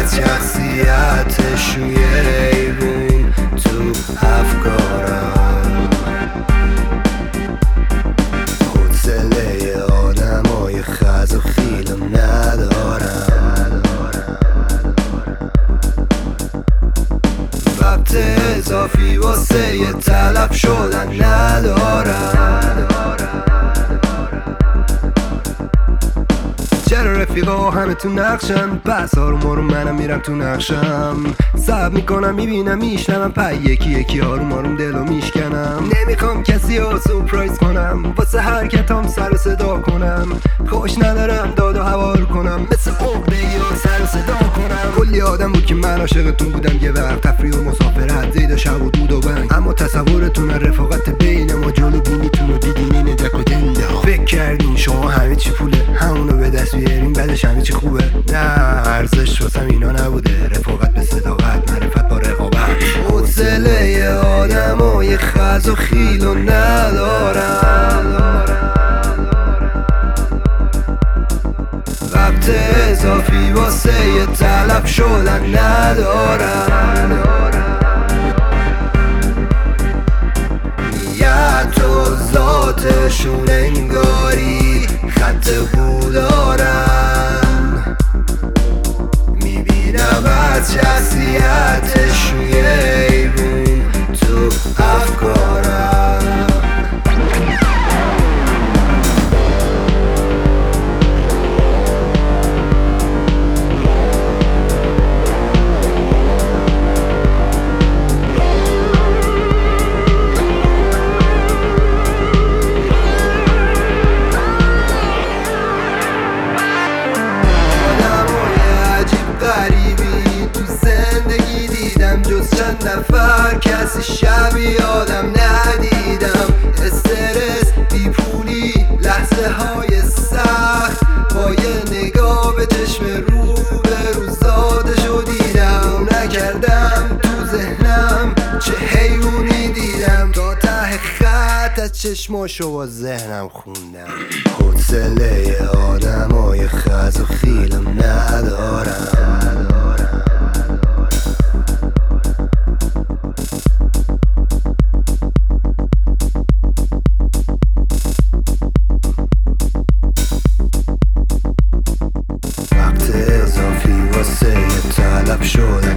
شخصیتش روی ایوون تو افکارم، حوصله آدمای خز و خیلم ندارم، وقت اضافی واسه یه طلب شدن ندارم. چرا رفیقا همه تو نقشن، بس آروم آروم منم میرم تو نقشم، صبر میکنم میبینم میشنوم، پای یکی یکی آروم آروم دلو میشکنم. نمیخوام کسی رو سورپرایز کنم، واسه حرکتام سر و صدا کنم، خوش ندارم داد و هوار کنم، مثل عقده‌ای رو سر و صدا کنم. کلی آدم بود که من عاشقتون بودم یه وقت، تفریح و مسافرت زید و شب و دود و بنگ، اما تصورتون رفاقت بین ما جلو بینیتون رو دیدین این دک و دنده. فکر کردین شما همه چی پوله، همونو به دست بیارین بعدش همه چی خوبه. نه ارزش واسم اینا نبوده، رفاقت به صداقت، معرفت با رقابت. حوصله آدمای خز و خیلو ندارم، وقت اضافی واسه یه طلب شدن ندارم. نیت و ذاتشون انگاری خط بو دارن، میبینم از شخصیتش روی ایوون تو افکارم. جز چند نفر کسی شبیه آدم ندیدم، استرس بی پولی لحظه های سخت، با یه نگاه به چشم رو به روزادشو دیدم. نکردم تو ذهنم چه حیونی دیدم، تا ته خط از چشماشو با ذهنم خوندم. حوصله آدمای خز و خیلم ندارم، وقت اضافی واسه یه طلب شدن